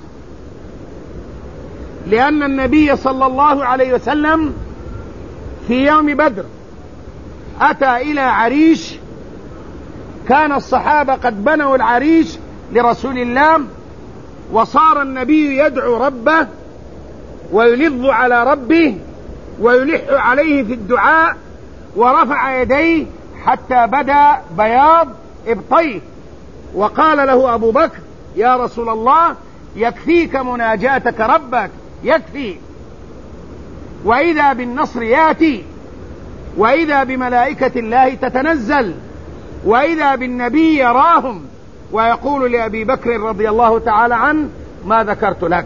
لأن النبي صلى الله عليه وسلم في يوم بدر أتى إلى عريش، كان الصحابة قد بنوا العريش لرسول الله، وصار النبي يدعو ربه ويلظ على ربه ويلح عليه في الدعاء، ورفع يديه حتى بدا بياض إبطيه، وقال له أبو بكر: يا رسول الله يكفيك مناجاتك ربك، يكفي. وإذا بالنصر ياتي، وإذا بملائكة الله تتنزل، وإذا بالنبي يراهم ويقول لأبي بكر رضي الله تعالى عنه: ما ذكرت لك.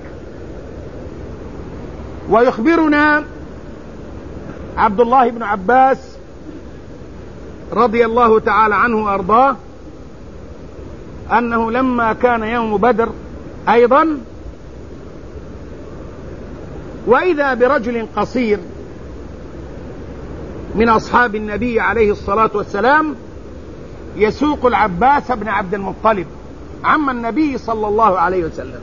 ويخبرنا عبد الله بن عباس رضي الله تعالى عنه وأرضاه أنه لما كان يوم بدر أيضا وإذا برجل قصير من أصحاب النبي عليه الصلاة والسلام يسوق العباس بن عبد المطلب عم النبي صلى الله عليه وسلم.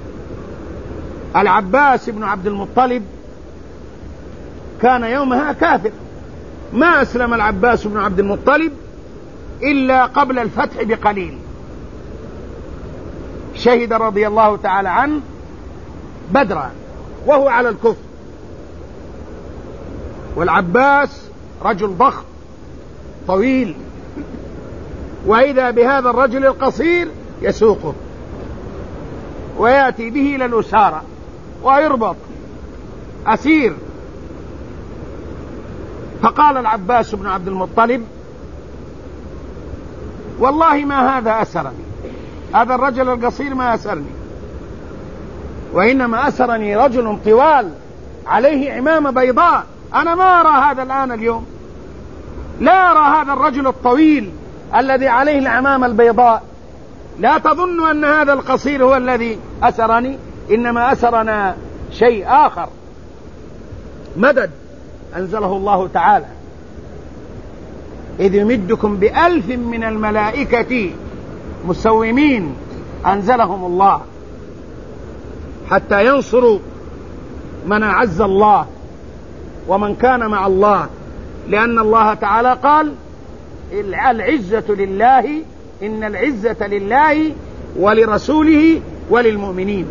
العباس بن عبد المطلب كان يومها كافر، ما أسلم العباس بن عبد المطلب إلا قبل الفتح بقليل. شهد رضي الله تعالى عنه بدرا وهو على الكفر، والعباس رجل ضخم طويل، وإذا بهذا الرجل القصير يسوقه ويأتي به إلى الأسارة ويربط أسير. فقال العباس بن عبد المطلب: والله ما هذا أسرني، هذا الرجل القصير ما أسرني، وإنما أسرني رجل طوال عليه عمامة بيضاء، أنا ما أرى هذا الآن اليوم، لا أرى هذا الرجل الطويل الذي عليه العمامة البيضاء. لا تظن أن هذا القصير هو الذي أسرني، إنما أسرنا شيء آخر. مدد أنزله الله تعالى: إذ يمدكم بألف من الملائكة مسومين، أنزلهم الله حتى ينصروا من أعز الله ومن كان مع الله، لأن الله تعالى قال: العزة لله، إن العزة لله ولرسوله وللمؤمنين.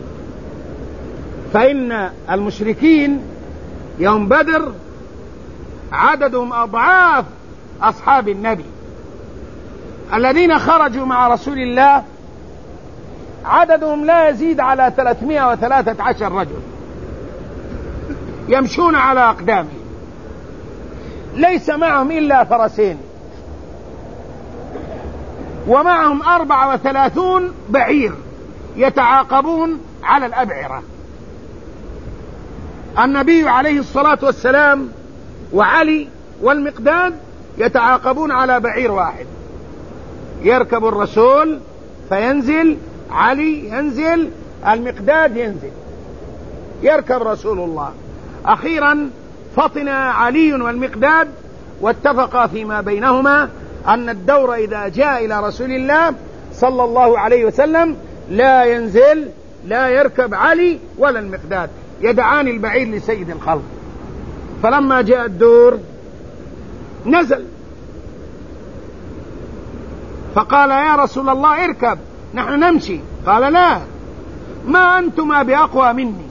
فإن المشركين يوم بدر عددهم أضعاف أصحاب النبي الذين خرجوا مع رسول الله، عددهم لا يزيد على ثلاثمائة وثلاثة عشر رجل يمشون على أقدامهم، ليس معهم إلا فرسين، ومعهم أربعة وثلاثون بعير يتعاقبون على الأبعرة. النبي عليه الصلاة والسلام وعلي والمقداد يتعاقبون على بعير واحد، يركب الرسول فينزل، علي ينزل، المقداد ينزل، يركب رسول الله. أخيرا فطن علي والمقداد واتفقا فيما بينهما أن الدور إذا جاء إلى رسول الله صلى الله عليه وسلم لا ينزل، لا يركب علي ولا المقداد، يدعان البعير لسيد الخلق. فلما جاء الدور نزل فقال: يا رسول الله اركب، نحن نمشي. قال: لا، ما أنتما بأقوى مني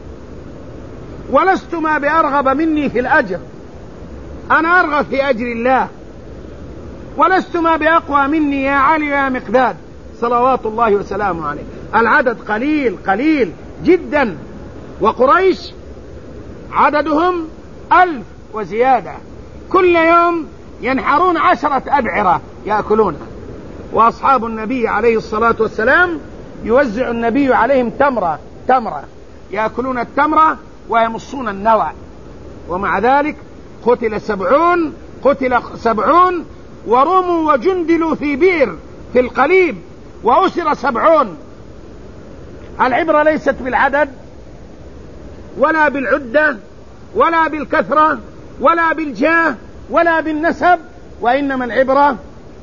ولستما بأرغب مني في الأجر، أنا أرغب في أجر الله، ولستما بأقوى مني يا علي يا مقداد صلوات الله وسلامه عليه. العدد قليل قليل جدا، وقريش عددهم ألف وزيادة، كل يوم ينحرون عشرة أبعرة يأكلونها. وأصحاب النبي عليه الصلاة والسلام يوزع النبي عليهم تمرة تمرة يأكلون التمرة ويمصون النوى، ومع ذلك قتل سبعون قتل سبعون ورموا وجندلوا في بئر في القليب، وأسر سبعون. العبرة ليست بالعدد ولا بالعدة ولا بالكثرة ولا بالجاه ولا بالنسب، وإنما العبرة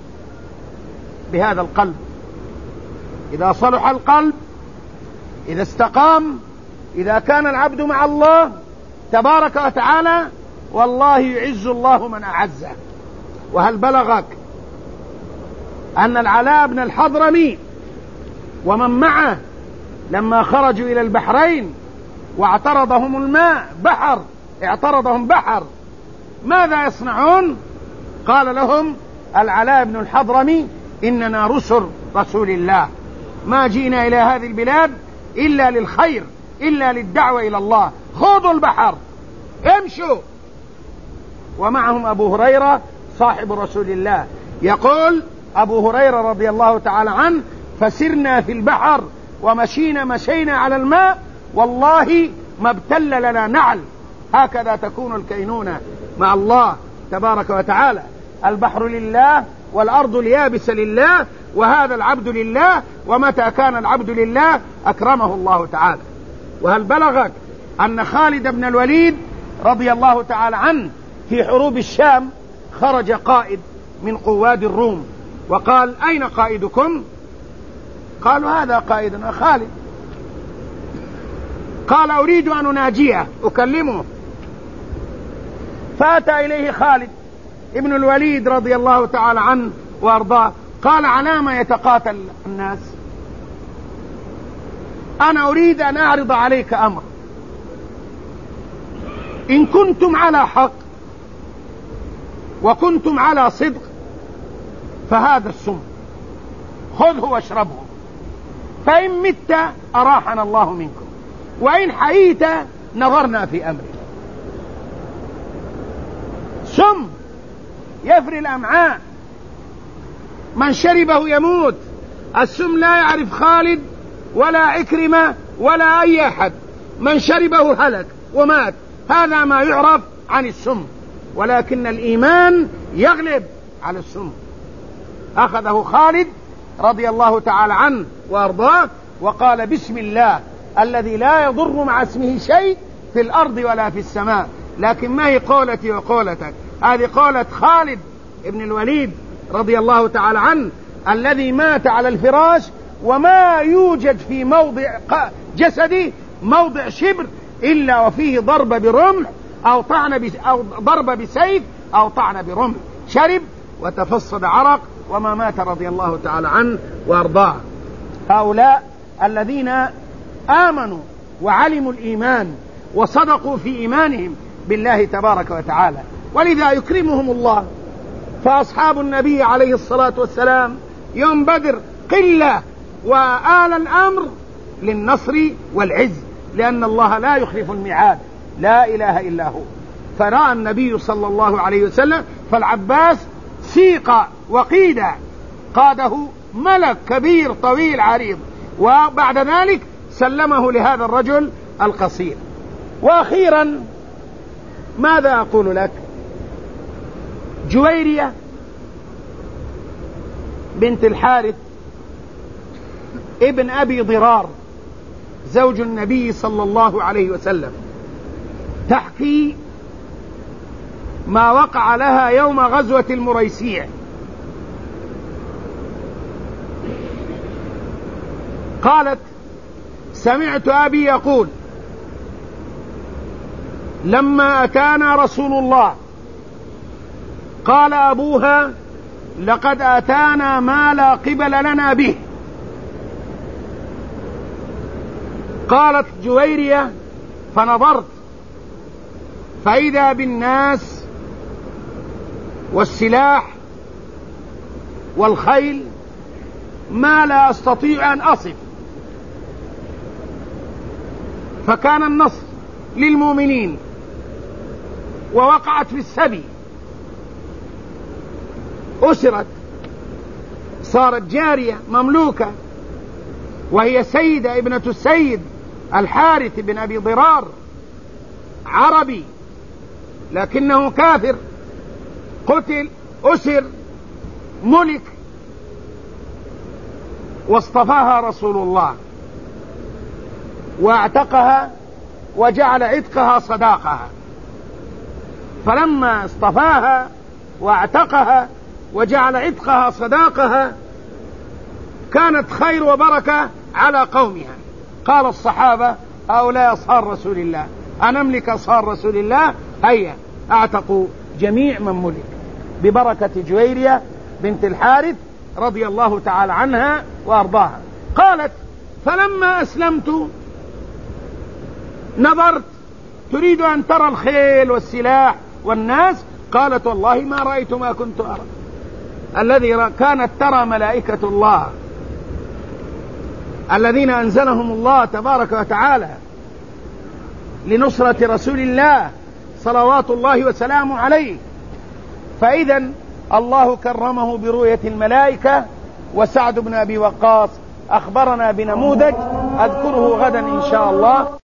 بهذا القلب. إذا صلح القلب، إذا استقام، إذا كان العبد مع الله تبارك وتعالى، والله يعز الله من أعزه. وهل بلغك أن العلاء بن الحضرمي ومن معه لما خرجوا إلى البحرين واعترضهم الماء بحر اعترضهم بحر ماذا يصنعون؟ قال لهم العلاء بن الحضرمي: إننا رسل رسول الله، ما جئنا إلى هذه البلاد إلا للخير، إلا للدعوة إلى الله، خوضوا البحر امشوا. ومعهم أبو هريرة صاحب رسول الله، يقول أبو هريرة رضي الله تعالى عنه: فسرنا في البحر ومشينا مشينا على الماء، والله ما ابتل لنا نعل. هكذا تكون الكينونة مع الله تبارك وتعالى. البحر لله والأرض اليابسة لله، وهذا العبد لله، ومتى كان العبد لله أكرمه الله تعالى. وهل بلغك أن خالد بن الوليد رضي الله تعالى عنه في حروب الشام خرج قائد من قواد الروم وقال: أين قائدكم؟ قالوا: هذا قائدنا خالد. قال: أريد أن أناجيه أكلمه. فأتى إليه خالد ابن الوليد رضي الله تعالى عنه وأرضاه، قال: على ما يتقاتل الناس؟ أنا أريد أن أعرض عليك أمر، إن كنتم على حق وكنتم على صدق فهذا السم، خذه واشربه، فإن مت أراحنا الله منكم، وإن حييت نظرنا في أمرك. سم يفري الأمعاء، من شربه يموت. السم لا يعرف خالد ولا عكرمة ولا أي أحد، من شربه هلك ومات. هذا ما يعرف عن السم، ولكن الإيمان يغلب على السم. أخذه خالد رضي الله تعالى عنه وأرضاه وقال: بسم الله الذي لا يضر مع اسمه شيء في الأرض ولا في السماء. لكن ما هي قولتي وقولتك؟ هذه قولة خالد ابن الوليد رضي الله تعالى عنه، الذي مات على الفراش وما يوجد في موضع جسدي موضع شبر إلا وفيه ضربة برمح أو طعن أو ضربة بسيف أو طعن برمح، شرب وتفصد عرق وما مات رضي الله تعالى عنه وأرضاه. هؤلاء الذين آمنوا وعلموا الإيمان وصدقوا في إيمانهم بالله تبارك وتعالى، ولذا يكرمهم الله. فأصحاب النبي عليه الصلاة والسلام يوم بدر قلة، وآل الأمر للنصر والعز، لأن الله لا يخلف الميعاد، لا إله إلا هو. فرأى النبي صلى الله عليه وسلم فالعباس سيق وقيد، قاده ملك كبير طويل عريض، وبعد ذلك سلمه لهذا الرجل القصير. وأخيرا ماذا أقول لك؟ جويرية بنت الحارث ابن أبي ضرار زوج النبي صلى الله عليه وسلم تحكي ما وقع لها يوم غزوة المريسيع. قالت: سمعت أبي يقول: لما أتانا رسول الله قال أبوها: لقد أتانا ما لا قبل لنا به. قالت جويرية: فنظرت فإذا بالناس والسلاح والخيل ما لا أستطيع أن أصف. فكان النصر للمؤمنين ووقعت في السبي، أسرت، صارت جارية مملوكة، وهي سيدة ابنة السيد الحارث بن أبي ضرار، عربي لكنه كافر، قتل، أسر، ملك، واصطفاها رسول الله واعتقها وجعل عتقها صداقها. فلما اصطفاها واعتقها وجعل عتقها صداقها كانت خير وبركة على قومها. قال الصحابة: هؤلاء أصهار رسول الله، أنملك أصهار رسول الله؟ هيا، اعتقوا جميع من ملك ببركة جويرية بنت الحارث رضي الله تعالى عنها وأرضاها. قالت: فلما أسلمت نظرت، تريد أن ترى الخيل والسلاح والناس، قالت: والله ما رأيت ما كنت أرى. الذي كانت ترى ملائكة الله الذين أنزلهم الله تبارك وتعالى لنصرة رسول الله صلوات الله وسلامه عليه. فإذا الله كرمه برؤية الملائكة. وسعد بن أبي وقاص أخبرنا بنموذج أذكره غدا إن شاء الله.